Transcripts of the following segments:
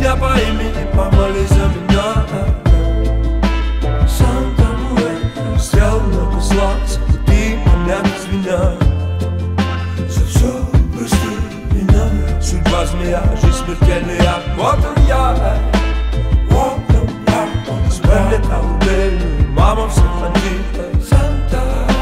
меня по имени, помолись за меня. Санта Муэрте, сделал много зла, заплати меня без меня. За все прости меня, судьба змея, жизнь смертельная. Вот он я, спрятал колыбельную, мама всех бандитов. Санта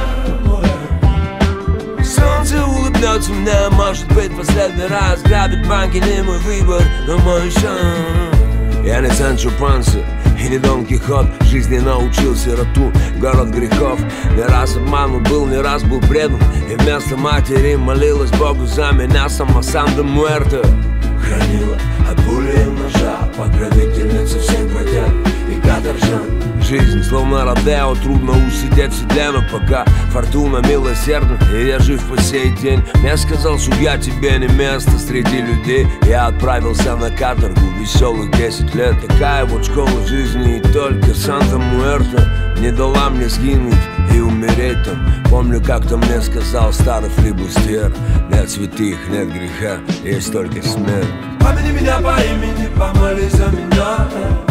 Муэрте. Солнце улыбнется мне, может быть, последний раз. Грабит банки не мой выбор, но мой шанс. Я не Санчо Панса и не Дон Кихот. Жизни научил сироту, город грехов. Не раз обманут был, не раз был предан. И вместо матери молилась Богу за меня сама Санта Муэрте. Хранила от пули и ножа, покровительница всех бродяг и каторжан. Жизнь словно родео, трудно усидеть в седле, но пока фортуна милосердна, и я жив по сей день. Мне сказал судья, тебе не место среди людей. Я отправился на каторгу веселых 10 лет. Такая вот школа жизни, и только Санта Муэрте не дала мне сгинуть и умереть там. Помню, как-то мне сказал старый флибустьер: нет святых, нет греха, есть только смерть. Помяни меня по имени, помолись за меня.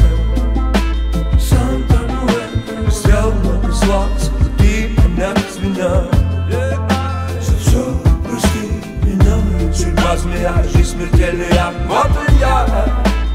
Санта Муэрте, сделал много зла, заплати меня без меня. За все прости меня, судьба змея, жизнь смертельная. Вот он я,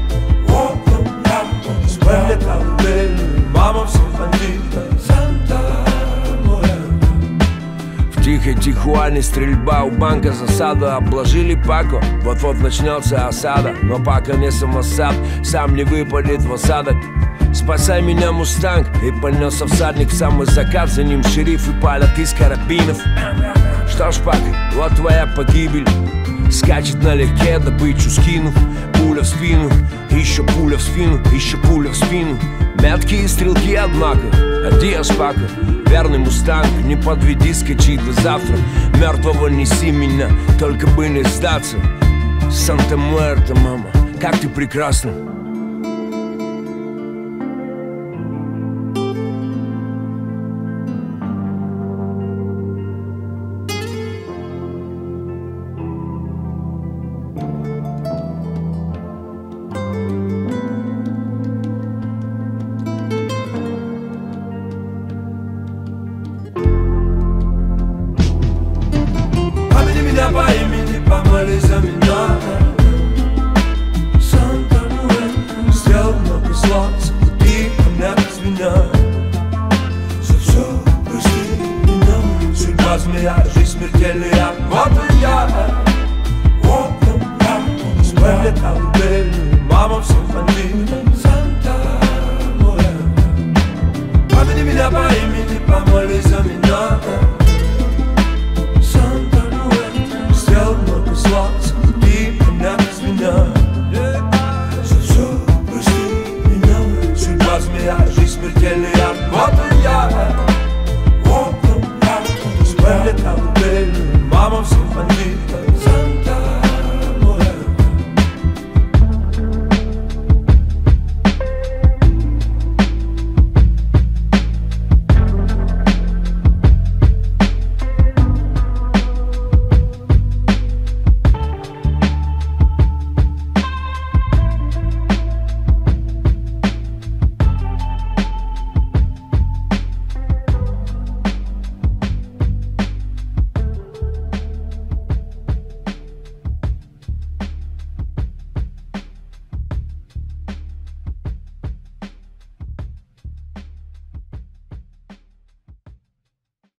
спрятал колыбельную, мама всех бандитов. Санта Муэрте. В тихой Тихуане стрельба, у банка засада. Обложили Пако, вот-вот начнется осада. Но Пако не самосад, сам не выпадет в осадок. Спасай меня, мустанг. И понесся всадник в самый закат. За ним шериф и палят из карабинов. Что ж, Пако, вот твоя погибель. Скачет налегке, добычу скинув. Пуля в спину, еще пуля в спину, еще пуля в спину. Меткие стрелки, однако, адиос, Пако. Верный мустанг, не подведи, скачи до завтра. Мертвого неси меня, только бы не сдаться. Санта Муэрте, мама, как ты прекрасна.